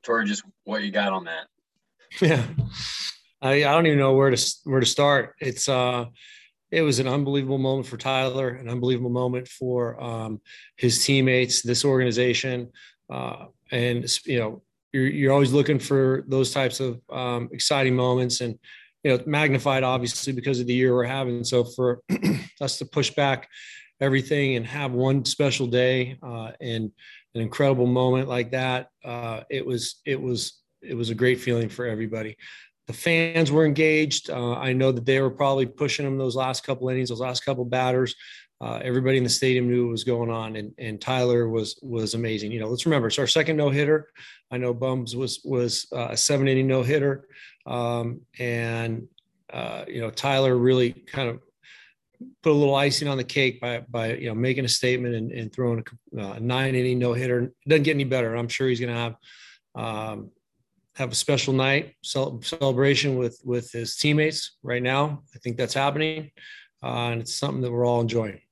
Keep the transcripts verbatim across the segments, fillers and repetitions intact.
Tori, just what you got on that. Yeah, I, I don't even know where to where to start. It's uh, it was an unbelievable moment for Tyler, an unbelievable moment for um, his teammates, this organization, uh, and you know, you're you're always looking for those types of um, exciting moments, and you know, magnified obviously because of the year we're having. So for us to push back everything and have one special day uh, and an incredible moment like that, uh, it was it was it was a great feeling for everybody. The fans were engaged. Uh, I know that they were probably pushing them those last couple innings, those last couple batters. Uh, everybody in the stadium knew what was going on, and and Tyler was was amazing. You know, let's remember it's our second no hitter. I know Bums was was uh, a seven inning no hitter, um, and uh, you know Tyler really kind of put a little icing on the cake by by you know making a statement and, and throwing a, uh, nine inning no hitter. It doesn't get any better. I'm sure he's going to have. Um, have a special night celebration with with his teammates right now. I think that's happening, uh, and it's something that we're all enjoying.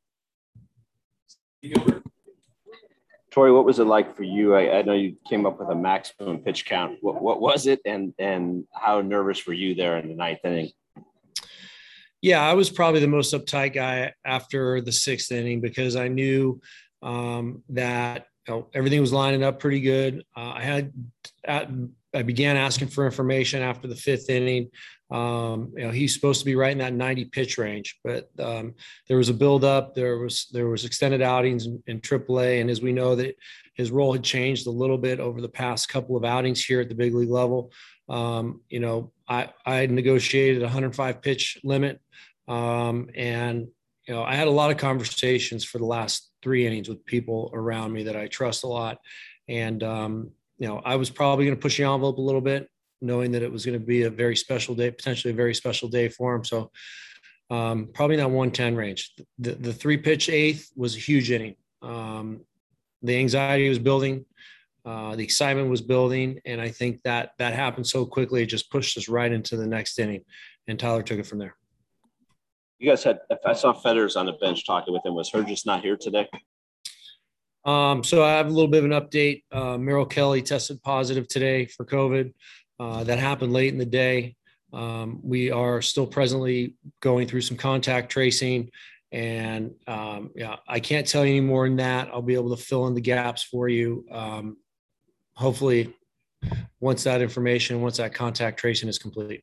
Tori, what was it like for you? I, I know you came up with a maximum pitch count. What, what was it, and and how nervous were you there in the ninth inning? Yeah, I was probably the most uptight guy after the sixth inning because I knew um, that you know, everything was lining up pretty good. Uh, I had at, I began asking for information after the fifth inning. Um, you know, he's supposed to be right in that ninety pitch range, but um, there was a buildup. There was there was extended outings in, in triple A, and as we know that his role had changed a little bit over the past couple of outings here at the big league level. Um, you know, I I had negotiated a one hundred five pitch limit, um, and you know I had a lot of conversations for the last three innings with people around me that I trust a lot, and um, you know, I was probably going to push the envelope a little bit, knowing that it was going to be a very special day, potentially a very special day for him. So um, probably in that one ten range. The, the three pitch eighth was a huge inning. Um, the anxiety was building, uh, the excitement was building, and I think that that happened so quickly, it just pushed us right into the next inning, and Tyler took it from there. You guys had, if I saw Fetters on the bench talking with him, was Hergis not here today? Um, so I have a little bit of an update. Uh, Merrill Kelly tested positive today for COVID. Uh, that happened late in the day. Um, we are still presently going through some contact tracing, and um, yeah, I can't tell you any more than that. I'll be able to fill in the gaps for you. Um, hopefully, once that information, once that contact tracing is complete.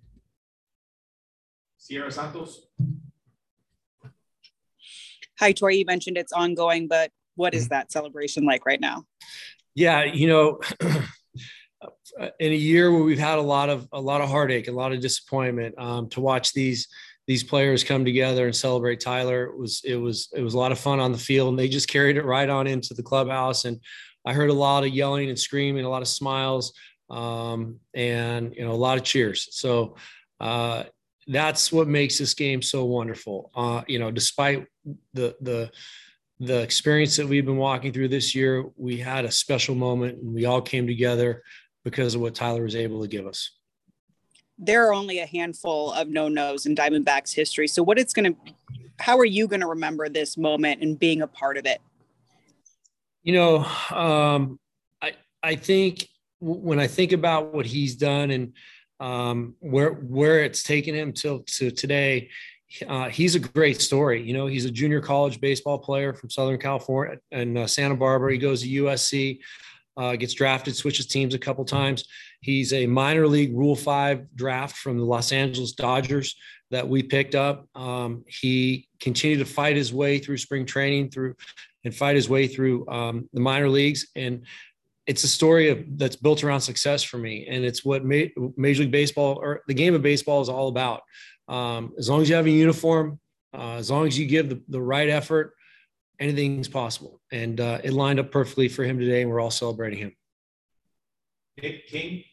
Sierra Santos. Hi, Tori. You mentioned it's ongoing, but what is that celebration like right now? Yeah, you know, in a year where we've had a lot of a lot of heartache, a lot of disappointment, um, to watch these these players come together and celebrate Tyler, it was it was it was a lot of fun on the field, and they just carried it right on into the clubhouse. And I heard a lot of yelling and screaming, a lot of smiles, um, and you know, a lot of cheers. So uh, that's what makes this game so wonderful. Uh, you know, despite the the the experience that we've been walking through this year, we had a special moment, and we all came together because of what Tyler was able to give us. There are only a handful of no-nos in Diamondbacks history. So what it's going to, how are you going to remember this moment and being a part of it? You know, um, I, I think when I think about what he's done and um, where, where it's taken him till to today, Uh, he's a great story. You know, he's a junior college baseball player from Southern California and uh, Santa Barbara. He goes to U S C, uh, gets drafted, switches teams a couple times. He's a minor league Rule five draft from the Los Angeles Dodgers that we picked up. Um, he continued to fight his way through spring training through and fight his way through um, the minor leagues. And it's a story of that's built around success for me. And it's what ma- Major League Baseball or the game of baseball is all about. Um, as long as you have a uniform, uh, as long as you give the, the right effort, anything's possible. And uh, it lined up perfectly for him today, and we're all celebrating him. Nick King.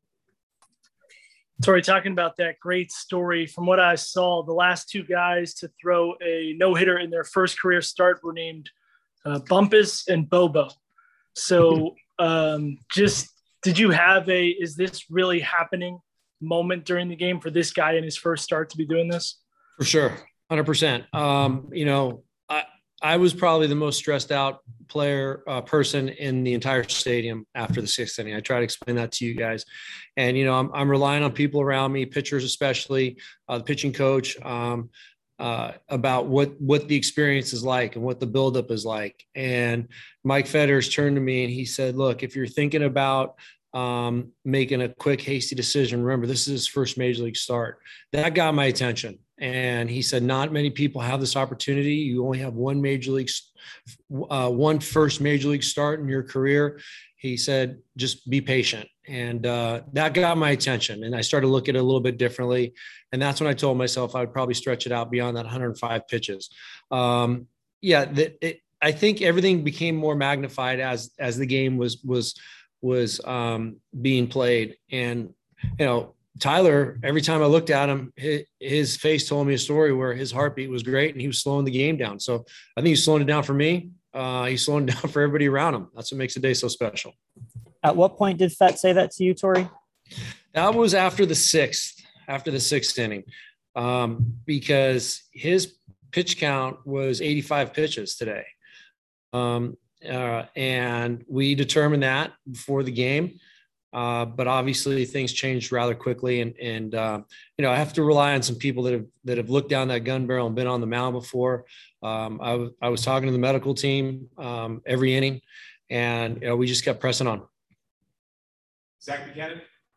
Tori, talking about that great story, from what I saw, the last two guys to throw a no-hitter in their first career start were named uh, Bumpus and Bobo. So um, just did you have a, is this really happening moment during the game for this guy in his first start to be doing this? For sure. one hundred percent. Um, you know, I, I was probably the most stressed out player uh, person in the entire stadium after the sixth inning. I try to explain that to you guys, and you know I'm, I'm relying on people around me, pitchers especially, uh, the pitching coach, um, uh, about what what the experience is like and what the buildup is like. And Mike Fetters turned to me and he said, "Look, if you're thinking about um, making a quick, hasty decision, remember this is his first major league start." That got my attention. And he said, not many people have this opportunity. You only have one major league, uh, one first major league start in your career. He said, just be patient. And uh, that got my attention. And I started to look at it a little bit differently. And that's when I told myself I would probably stretch it out beyond that one hundred five pitches. Um, yeah, the, it, I think everything became more magnified as, as the game was, was, was um, being played. And, you know, Tyler, every time I looked at him, his, his face told me a story where his heartbeat was great and he was slowing the game down. So I think he's slowing it down for me. Uh, he's slowing it down for everybody around him. That's what makes the day so special. At what point did Fett say that to you, Torey? That was after the sixth, after the sixth inning, um, because his pitch count was eighty-five pitches today. Um, uh, and we determined that before the game. Uh, but obviously things changed rather quickly. And, and uh, you know, I have to rely on some people that have, that have looked down that gun barrel and been on the mound before. Um, I, w- I was talking to the medical team um, every inning, and you know, we just kept pressing on. Zach Buchanan.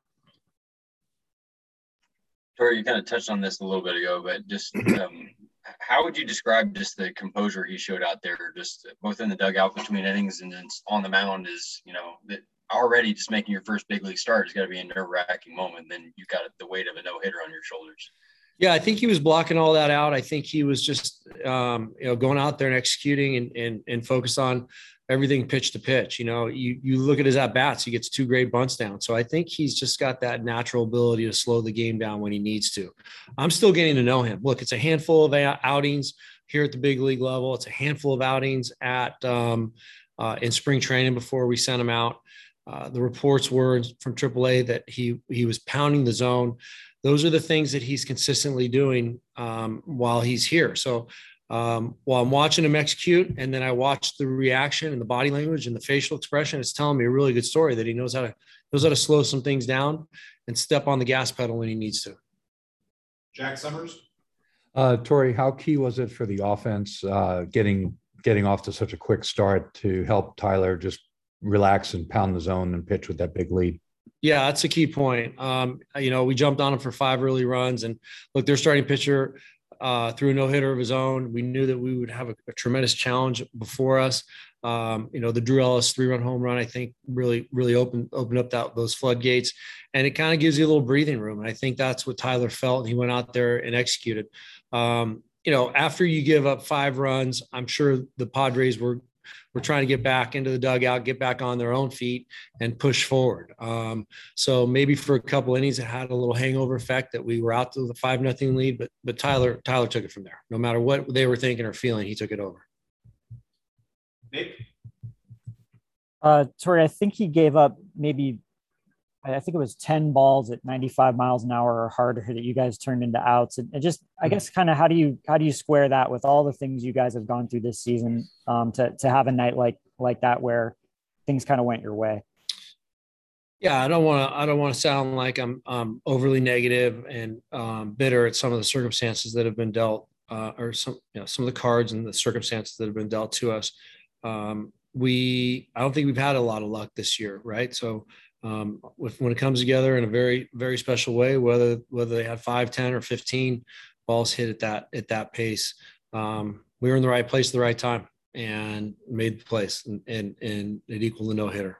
Torey, you kind of touched on this a little bit ago, but just um, how would you describe just the composure he showed out there, just both in the dugout between innings and then on the mound? Is, you know, that already just making your first big league start has got to be a nerve-wracking moment. Then you've got the weight of a no-hitter on your shoulders. Yeah, I think he was blocking all that out. I think he was just, um, you know, going out there and executing and, and, and focus on everything pitch to pitch. You know, you, you look at his at-bats, he gets two great bunts down. So I think he's just got that natural ability to slow the game down when he needs to. I'm still getting to know him. Look, it's a handful of outings here at the big league level. It's a handful of outings at um, uh, in spring training before we sent him out. Uh, the reports were from triple A that he he was pounding the zone. Those are the things that he's consistently doing um, while he's here. So um, while I'm watching him execute, and then I watch the reaction and the body language and the facial expression, it's telling me a really good story that he knows how to knows how to slow some things down and step on the gas pedal when he needs to. Jack Summers. Uh, Torey, how key was it for the offense uh, getting getting off to such a quick start to help Tyler just relax and pound the zone and pitch with that big lead? Yeah, that's a key point. Um, you know, we jumped on him for five early runs, and look, their starting pitcher uh, threw a no hitter of his own. We knew that we would have a, a tremendous challenge before us. Um, you know, the Drew Ellis three run home run, I think really, really opened, opened up that, those floodgates, and it kind of gives you a little breathing room. And I think that's what Tyler felt. And he went out there and executed. Um, you know, after you give up five runs, I'm sure the Padres were, We're trying to get back into the dugout, get back on their own feet and push forward. Um, so maybe for a couple innings, it had a little hangover effect that we were out to the five nothing lead, but, but Tyler, Tyler took it from there. No matter what they were thinking or feeling, he took it over. Nick. Uh, Torey, I think he gave up maybe, I think it was ten balls at ninety-five miles an hour or harder that you guys turned into outs. And, and just, I guess, kind of how do you, how do you square that with all the things you guys have gone through this season um, to, to have a night like, like that, where things kind of went your way? Yeah, I don't want to, I don't want to sound like I'm um, overly negative and um, bitter at some of the circumstances that have been dealt uh, or some, you know, some of the cards and the circumstances that have been dealt to us. Um, we, I don't think we've had a lot of luck this year. Right. So, Um, with, when it comes together in a very, very special way, whether whether they had five, ten, or fifteen balls hit at that at that pace, um, we were in the right place at the right time and made the place, and and, and it equaled a no hitter.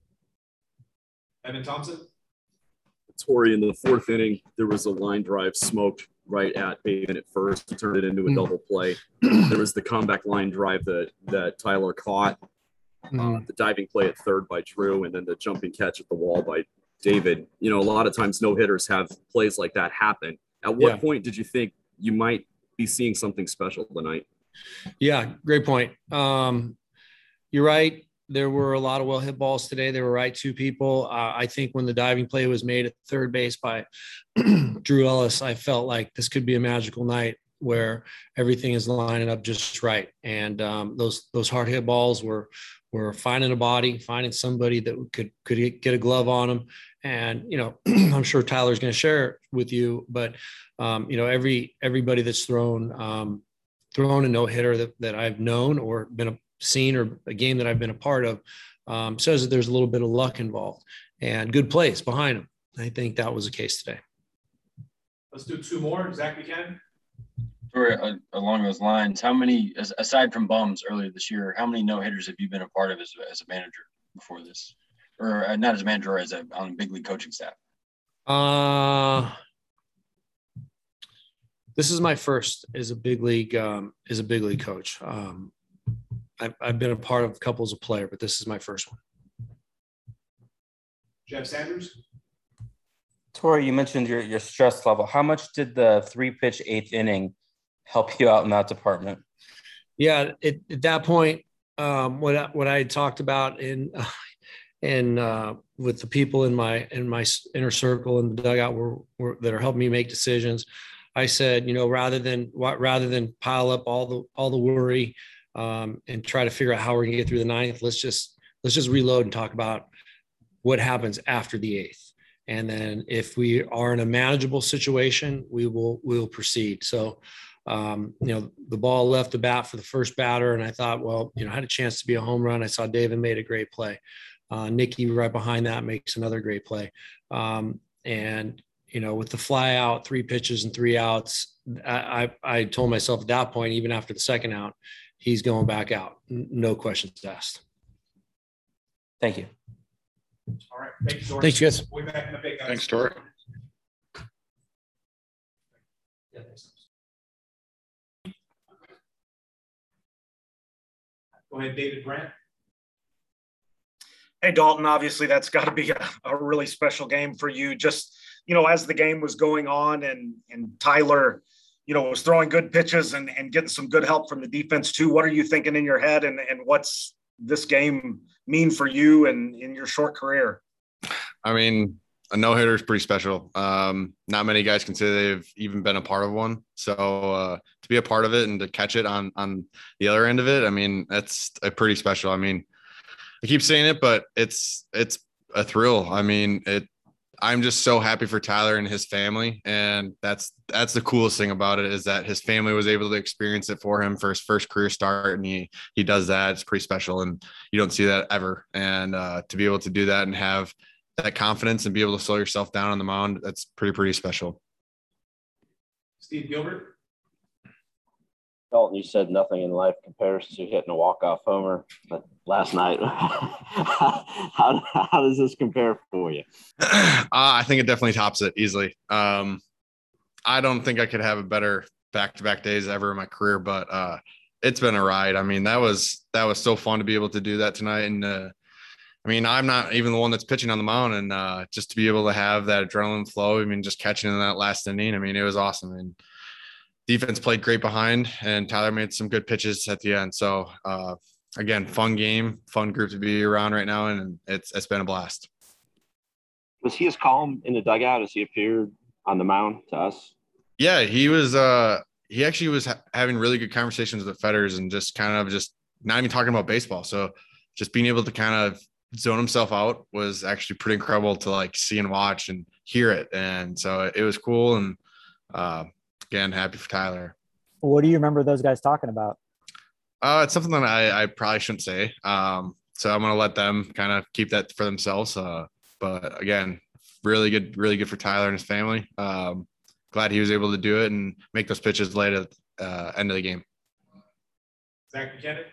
Evan Thompson. Torey, in the fourth inning, there was a line drive smoked right at Bateman at first to turn it into a mm. double play. There was the comeback line drive that that Tyler caught. Uh, the diving play at third by Drew, and then the jumping catch at the wall by David. You know, a lot of times no hitters have plays like that happen. At what yeah. point did you think you might be seeing something special tonight? Yeah, great point. Um, you're right. There were a lot of well hit balls today. They were right to people. Uh, I think when the diving play was made at third base by Drew Ellis, I felt like this could be a magical night. where everything is lining up just right. And um, those those hard hit balls were were finding a body, finding somebody that could could get a glove on them. And you know, I'm sure Tyler's going to share it with you, but um, you know, every everybody that's thrown um, thrown a no hitter that that I've known or been a, seen or a game that I've been a part of um, says that there's a little bit of luck involved and good plays behind them. I think that was the case today. Let's do two more. Zach Buchanan. Or uh, along those lines, how many, aside from bums earlier this year, how many no hitters have you been a part of as, as a manager before this, or uh, not as a manager, as a on a big league coaching staff? Uh, this is my first as a big league um, as a big league coach. Um, I've, I've been a part of a couple as a player, but this is my first one. Jeff Sanders. Tori, you mentioned your, your stress level. How much did the three pitch eighth inning help you out in that department? Yeah, it, at that point, um, what I, what I had talked about in uh, in uh, with the people in my in my inner circle in the dugout were, were that are helping me make decisions. I said, you know, rather than rather than pile up all the all the worry um, and try to figure out how we're gonna get through the ninth, let's just let's just reload and talk about what happens after the eighth. And then if we are in a manageable situation, we will we will proceed. So, um, you know, the ball left the bat for the first batter, and I thought, well, you know, I had a chance to be a home run. I saw David made a great play. Uh, Nicky right behind that makes another great play. Um, and, you know, with the fly out, three pitches and three outs, I, I, I told myself at that point, even after the second out, he's going back out. No questions asked. Thank you. All right. Thank you, Tori. Thanks, guys. We'll be back in a bit, guys. Thanks, Tori. Yeah, thanks. Go ahead, David Brandt. Hey, Dalton, obviously that's got to be a, a really special game for you. Just, you know, as the game was going on and, and Tyler, you know, was throwing good pitches and, and getting some good help from the defense too. What are you thinking in your head, and, and what's this game mean for you and in your short career? I mean, a no-hitter is pretty special. Um, not many guys can say they've even been a part of one. So uh, to be a part of it and to catch it on, on the other end of it, I mean, that's a pretty special. I mean, I keep saying it, but it's, it's a thrill. I mean, it, I'm just so happy for Tyler and his family. And that's, that's the coolest thing about it, is that his family was able to experience it for him for his first career start. And he, he does that. It's pretty special. And you don't see that ever. And uh, to be able to do that and have that confidence and be able to slow yourself down on the mound, that's pretty, pretty special. Steve Gilbert. Dalton, you said nothing in life compares to hitting a walk-off homer, but last night, how, how does this compare for you? Uh, I think it definitely tops it easily. Um, I don't think I could have a better back-to-back days ever in my career, but uh, it's been a ride. I mean, that was, that was so fun to be able to do that tonight. And uh, I mean, I'm not even the one that's pitching on the mound, and uh, just to be able to have that adrenaline flow, I mean, just catching in that last inning, I mean, it was awesome. And defense played great behind, and Tyler made some good pitches at the end. So uh, again, fun game, fun group to be around right now. And it's, it's been a blast. Was he as calm in the dugout as he appeared on the mound to us? Yeah, he was, uh, he actually was ha- having really good conversations with the Fetters and just kind of just not even talking about baseball. So just being able to kind of zone himself out was actually pretty incredible to like see and watch and hear it. And so it was cool. And uh, again, happy for Tyler. What do you remember those guys talking about? Uh, it's something that I, I probably shouldn't say. Um, so I'm going to let them kind of keep that for themselves. Uh, but again, really good, really good for Tyler and his family. Um, glad he was able to do it and make those pitches late at the uh, end of the game. Zach Buchanan.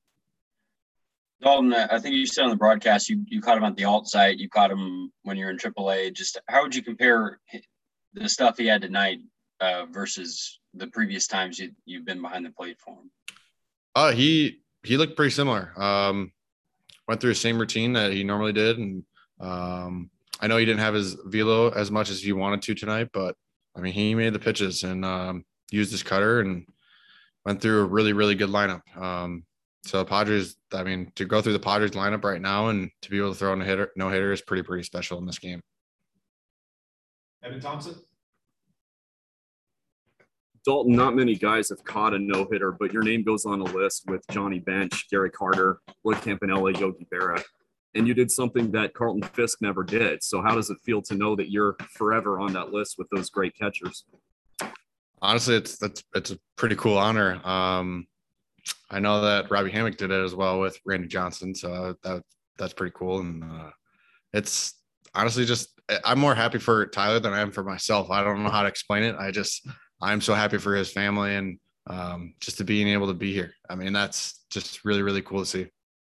Dalton, I think you said on the broadcast, you, you caught him at the alt site. You caught him when you were in triple A. Just how would you compare the stuff he had tonight uh, versus the previous times you, you've been behind the plate for him? Uh, he, he looked pretty similar. Um, went through the same routine that he normally did. And um, I know he didn't have his velo as much as he wanted to tonight, but I mean, he made the pitches and um, used his cutter and went through a really, really good lineup. Um, so Padres, I mean, to go through the Padres lineup right now and to be able to throw in a hitter, no hitter is pretty, pretty special in this game. Evan Thompson. Dalton, not many guys have caught a no hitter, but your name goes on a list with Johnny Bench, Gary Carter, Lloyd Campanella, Yogi Berra, and you did something that Carlton Fisk never did. So how does it feel to know that you're forever on that list with those great catchers? Honestly, it's that's it's a pretty cool honor. Um, I know that Robbie Hammock did it as well with Randy Johnson, so that that's pretty cool. And uh, it's honestly just I'm more happy for Tyler than I am for myself. I don't know how to explain it. I just I'm so happy for his family and um, just to being able to be here. I mean, that's just really really cool to see.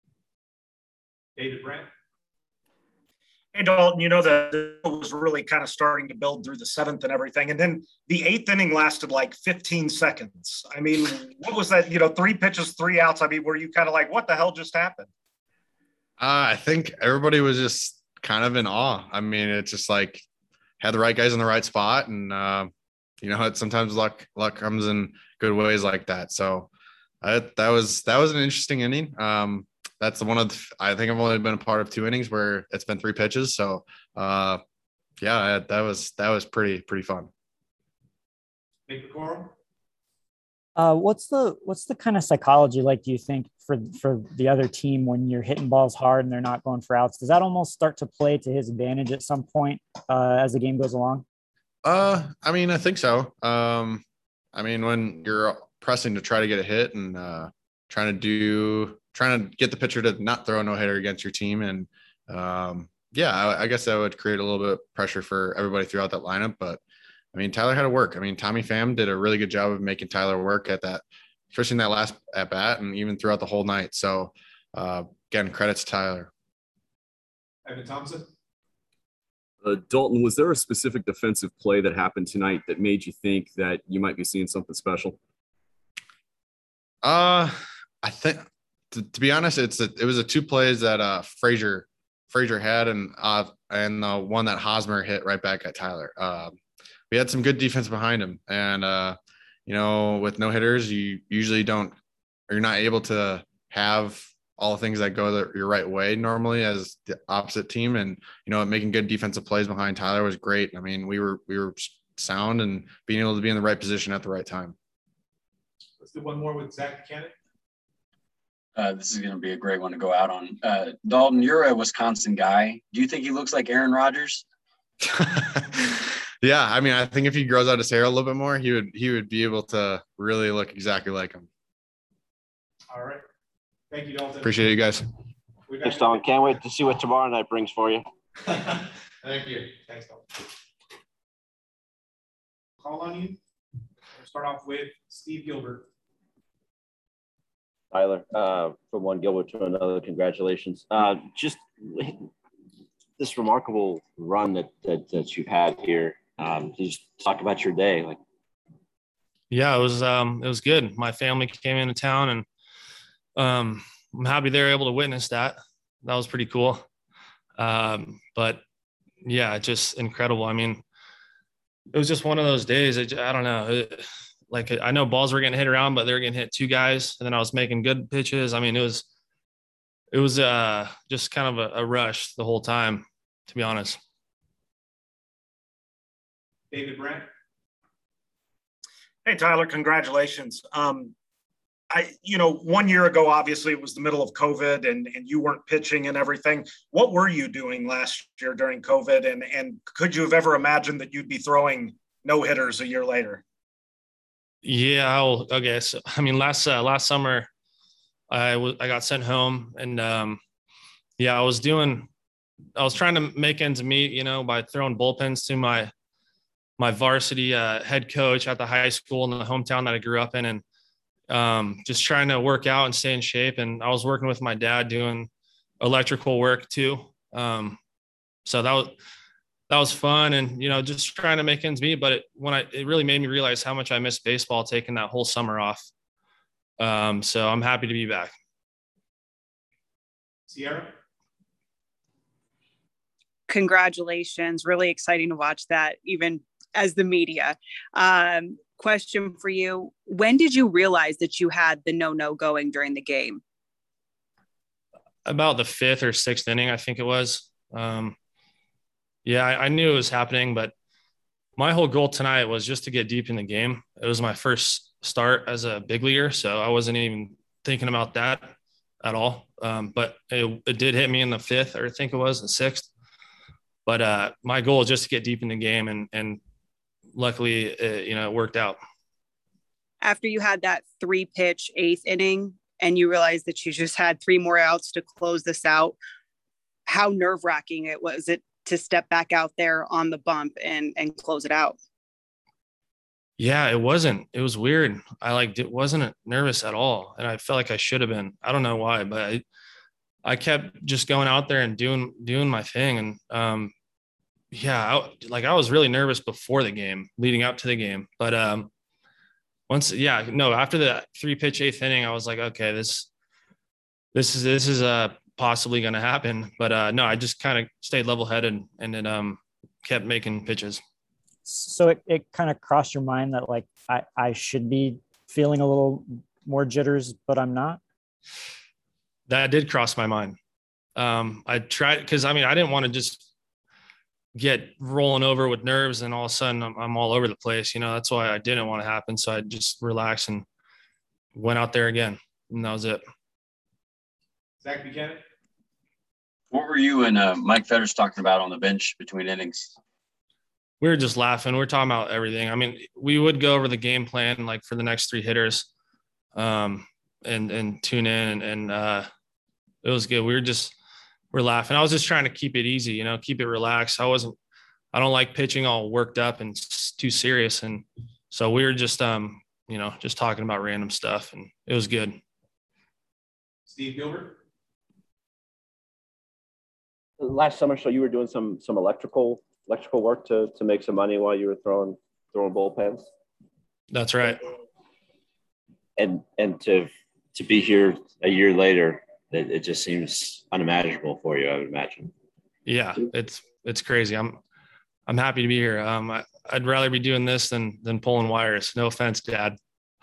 David Brandt. Hey, Dalton, you know, the it was really kind of starting to build through the seventh and everything. And then the eighth inning lasted like fifteen seconds. I mean, what was that? You know, three pitches, three outs. I mean, were you kind of like, what the hell just happened? Uh, I think everybody was just kind of in awe. I mean, it's just like had the right guys in the right spot. And, uh, you know, it, sometimes luck luck comes in good ways like that. So I, that was that was an interesting inning. Um, That's the one of the, I think I've only been a part of two innings where it's been three pitches. So, uh, yeah, that was that was pretty pretty fun. Nick McCormick. Uh, what's the what's the kind of psychology like? Do you think for for the other team when you're hitting balls hard and they're not going for outs? Does that almost start to play to his advantage at some point uh, as the game goes along? Uh, I mean, I think so. Um, I mean, when you're pressing to try to get a hit and uh, trying to do. trying to get the pitcher to not throw a no-hitter against your team. And um, yeah, I, I guess that would create a little bit of pressure for everybody throughout that lineup. But I mean, Tyler had to work. I mean, Tommy Pham did a really good job of making Tyler work at that, especially in that last at bat and even throughout the whole night. So uh, again, credits to Tyler. Evan Thompson. Uh, Dalton, was there a specific defensive play that happened tonight that made you think that you might be seeing something special? Uh, I think, To, to be honest, it's a, it was a two plays that uh Frazier Frazier had and uh and the one that Hosmer hit right back at Tyler. Uh, we had some good defense behind him, and uh, you know, with no hitters, you usually don't or you're not able to have all the things that go the, your right way normally as the opposite team. And you know, making good defensive plays behind Tyler was great. I mean, we were we were sound and being able to be in the right position at the right time. Let's do one more with Zach Buchanan. Uh, this is going to be a great one to go out on. Uh, Dalton, you're a Wisconsin guy. Do you think he looks like Aaron Rodgers? Yeah, I mean, I think if he grows out his hair a little bit more, he would he would be able to really look exactly like him. All right. Thank you, Dalton. Appreciate you guys. Thanks, Dalton. Can't wait to see what tomorrow night brings for you. Thank you. Thanks, Dalton. Call on you. We'll start off with Steve Gilbert. Tyler, uh, from one Gilbert to another, congratulations. Uh, just this remarkable run that, that, that you've had here. Um, just talk about your day. Like, yeah, it was, um, it was good. My family came into town and um, I'm happy they were able to witness that. That was pretty cool. Um, but yeah, just incredible. I mean, it was just one of those days. I, I don't know. It, Like I know balls were getting hit around, but they were getting hit two guys, and then I was making good pitches. I mean, it was, it was uh, just kind of a, a rush the whole time, to be honest. David Brandt. Hey, Tyler, congratulations. Um, I, you know, one year ago, obviously it was the middle of COVID and, and you weren't pitching and everything. What were you doing last year during COVID? And, and could you have ever imagined that you'd be throwing no hitters a year later? Yeah. I'll, okay. So, I mean, last, uh, last summer I was, I got sent home and, um, yeah, I was doing, I was trying to make ends meet, you know, by throwing bullpens to my, my varsity, uh, head coach at the high school in the hometown that I grew up in, and, um, just trying to work out and stay in shape. And I was working with my dad doing electrical work too. Um, so that was, that was fun, and, you know, just trying to make ends meet. But it, when I, it really made me realize how much I missed baseball, taking that whole summer off. Um, so I'm happy to be back. Sierra. Congratulations. Really exciting to watch that, even as the media. Um, question for you. When did you realize that you had the no-no going during the game? About the fifth or sixth inning, I think it was. Um, Yeah, I, I knew it was happening, but my whole goal tonight was just to get deep in the game. It was my first start as a big leaguer, so I wasn't even thinking about that at all. Um, but it, it did hit me in the fifth, or I think it was the sixth. But uh, my goal is just to get deep in the game, and and luckily, it, you know, it worked out. After you had that three pitch eighth inning, and you realized that you just had three more outs to close this out, how nerve wracking it was it to step back out there on the bump and and close it out? Yeah, it wasn't. It was weird. I like it wasn't nervous at all, and I felt like I should have been. I don't know why, but I, I kept just going out there and doing doing my thing. And um, yeah, I, like I was really nervous before the game, leading up to the game. But um, once, yeah, no, after the three pitch eighth inning, I was like, okay, this this is this is uh possibly going to happen. But uh, no, I just kind of stayed level headed and then um kept making pitches. So it, it kind of crossed your mind that like I, I should be feeling a little more jitters, but I'm not? That did cross my mind. Um, I tried because I mean I didn't want to just get rolling over with nerves and all of a sudden I'm, I'm all over the place. You know, that's why I didn't want to happen. So I just relaxed and went out there again, and that was it. Zach Buchanan. What were you and uh, Mike Fetters talking about on the bench between innings? We were just laughing. We were talking about everything. I mean, we would go over the game plan, like for the next three hitters, um, and, and tune in and, and uh, it was good. We were just, we're laughing. I was just trying to keep it easy, you know, keep it relaxed. I wasn't, I don't like pitching all worked up and too serious. And so we were just, um, you know, just talking about random stuff, and it was good. Steve Gilbert. Last summer, so you were doing some some electrical electrical work to to make some money while you were throwing throwing bullpens. That's right. And and to to be here a year later, it, it just seems unimaginable for you, I would imagine. Yeah, it's it's crazy. I'm I'm happy to be here. Um, I, I'd rather be doing this than than pulling wires. No offense, Dad.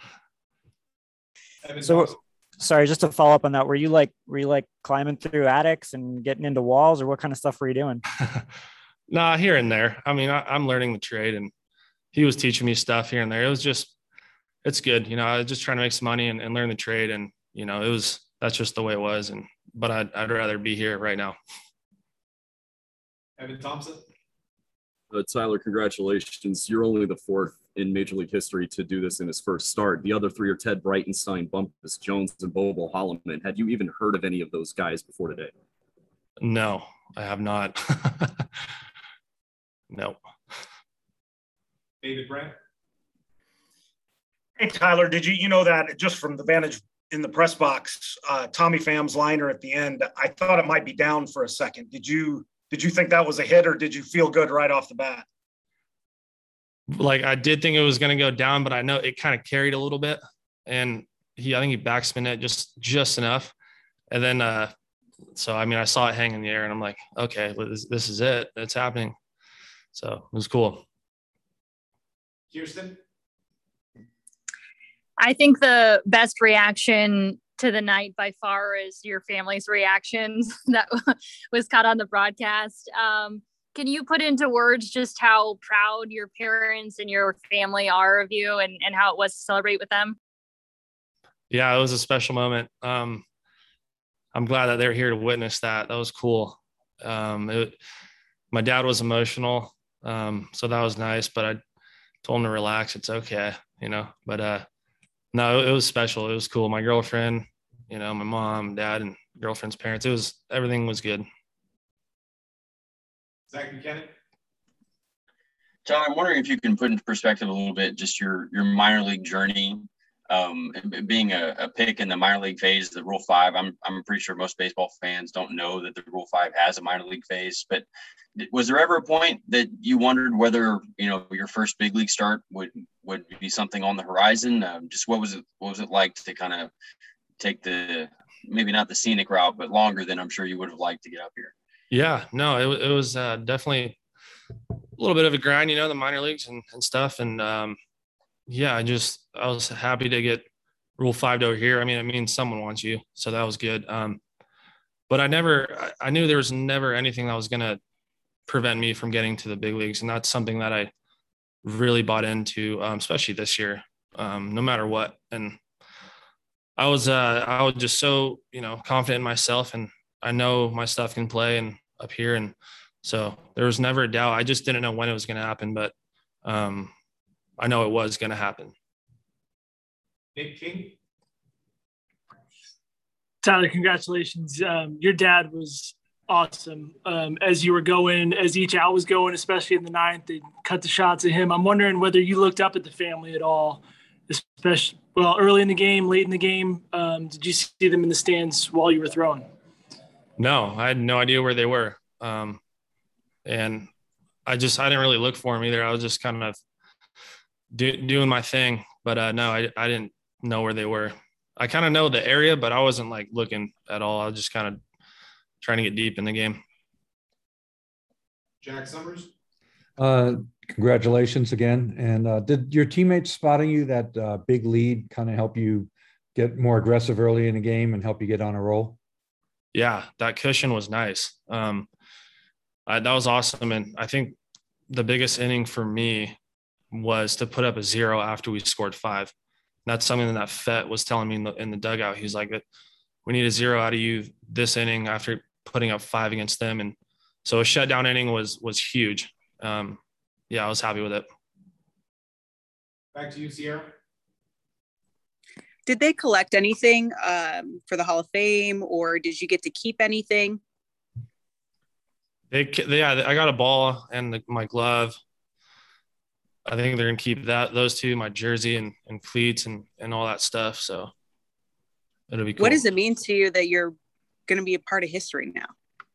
So, sorry, just to follow up on that, were you like were you like climbing through attics and getting into walls, or what kind of stuff were you doing? Nah, here and there. I mean, I, I'm learning the trade, and he was teaching me stuff here and there. It was just, it's good. You know, I was just trying to make some money and, and learn the trade. And, you know, it was, that's just the way it was. And, but I'd, I'd rather be here right now. Evan Thompson. Uh, Tyler, congratulations. You're only the fourth in Major League history to do this in his first start. The other three are Ted Breitenstein, Bumpus Jones, and Bobo Holloman. Had you even heard of any of those guys before today? No, I have not. No. David Brent. Hey, Tyler, did you, you know that just from the vantage in the press box, uh, Tommy Pham's liner at the end, I thought it might be down for a second. Did you, did you think that was a hit, or did you feel good right off the bat? Like, I did think it was going to go down, but I know it kind of carried a little bit, and he, I think he backspin it just, just enough. And then, uh, so, I mean, I saw it hang in the air and I'm like, okay, this, this is it. It's happening. So it was cool. Kirsten. I think the best reaction to the night by far is your family's reactions that was caught on the broadcast. Um, can you put into words just how proud your parents and your family are of you, and, and how it was to celebrate with them? Yeah, it was a special moment. Um, I'm glad that they're here to witness that. That was cool. Um, it, my dad was emotional. Um, so that was nice, but I told him to relax. It's okay, you know, but, uh, no, it was special. It was cool. My girlfriend, you know, my mom, dad, and girlfriend's parents, it was, everything was good. Zach Buchanan. John, I'm wondering if you can put into perspective a little bit, just your, your minor league journey, um, being a, a pick in the minor league phase, the Rule Five. I'm, I'm pretty sure most baseball fans don't know that the Rule Five has a minor league phase, but was there ever a point that you wondered whether, you know, your first big league start would, would be something on the horizon? Um, just what was it, what was it like to kind of take the, maybe not the scenic route, but longer than I'm sure you would have liked to get up here? Yeah, no, it, it was uh, definitely a little bit of a grind, you know, the minor leagues and, and stuff. And um, yeah, I just, I was happy to get Rule Five over here. I mean, it means someone wants you. So that was good. Um, but I never, I, I knew there was never anything that was going to prevent me from getting to the big leagues. And that's something that I really bought into, um, especially this year, um, no matter what. And I was, uh, I was just so, you know, confident in myself, and I know my stuff can play and up here. And so there was never a doubt. I just didn't know when it was going to happen, but um, I know it was going to happen. Nick King. Tyler, congratulations. Um, your dad was awesome. Um, as you were going, as each out was going, especially in the ninth, they cut the shots at him. I'm wondering whether you looked up at the family at all, especially, well, early in the game, late in the game. Um, did you see them in the stands while you were throwing? No, I had no idea where they were. Um, and I just, I didn't really look for them either. I was just kind of do, doing my thing, but uh, no, I, I didn't know where they were. I kind of know the area, but I wasn't like looking at all. I was just kind of trying to get deep in the game. Jack Summers. Uh, congratulations again. And uh, did your teammates spotting you that uh, big lead kind of help you get more aggressive early in the game and help you get on a roll? Yeah, that cushion was nice. Um, I, that was awesome. And I think the biggest inning for me was to put up a zero after we scored five. That's something that Fett was telling me in the, in the dugout. He's like, we need a zero out of you this inning after putting up five against them. And so a shutdown inning was, was huge. Um, yeah, I was happy with it. Back to you, Sierra. Did they collect anything um, for the Hall of Fame, or did you get to keep anything? They, they yeah, I got a ball and the, my glove. I think they're gonna keep that, those two, my jersey and, and cleats and, and all that stuff. So it'll be cool. What does it mean to you that you're going to be a part of history now?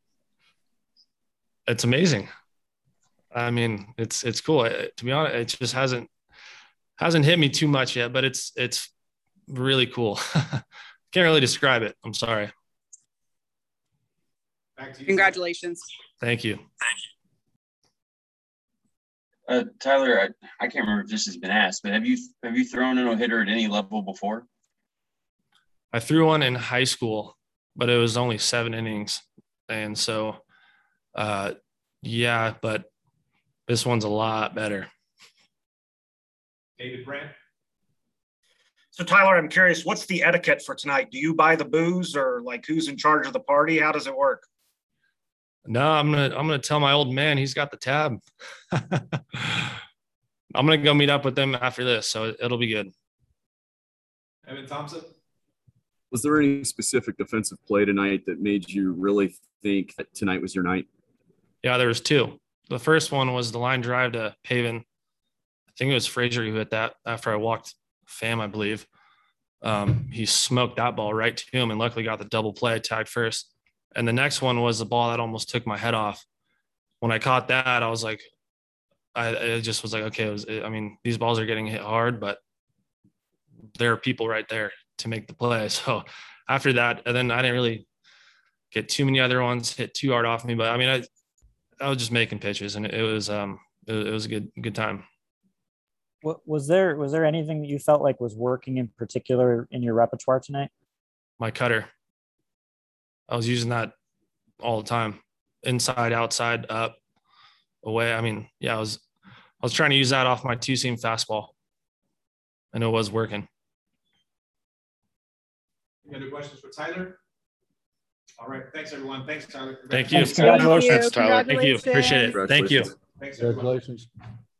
It's amazing. I mean, it's, it's cool. It, to be honest, it just hasn't, hasn't hit me too much yet, but it's, it's really cool. Can't really describe it. I'm sorry. Back to you. Congratulations. Thank you. Thank you. Uh, Tyler, I, I can't remember if this has been asked, but have you have you thrown a no-hitter at any level before? I threw one in high school, but it was only seven innings. And so, uh, yeah, but this one's a lot better. David Brandt. So Tyler, I'm curious, what's the etiquette for tonight? Do you buy the booze, or like who's in charge of the party? How does it work? No, I'm gonna I'm gonna tell my old man he's got the tab. I'm gonna go meet up with them after this, so it, it'll be good. Evan Thompson. Was there any specific defensive play tonight that made you really think that tonight was your night? Yeah, there was two. The first one was the line drive to Paven. I think it was Frazier who hit that after I walked Pham, I believe. Um, he smoked that ball right to him and luckily got the double play, tagged first. And the next one was the ball that almost took my head off. When I caught that, I was like, I it just was like, okay, it was, I mean, these balls are getting hit hard, but there are people right there to make the play. So after that, and then I didn't really get too many other ones hit too hard off me, but I mean, I, I was just making pitches, and it, it was, um, it, it was a good, good time. What was there, was there anything that you felt like was working in particular in your repertoire tonight? My cutter. I was using that all the time, inside, outside, up, away. I mean, yeah, I was, I was trying to use that off my two seam fastball, and it was working. Any other questions for Tyler? All right. Thanks, everyone. Thanks, Tyler. Thank you. Thanks, congratulations. Thanks, Tyler. Thank you. Appreciate it. Thank you. Thanks, Congratulations. everyone.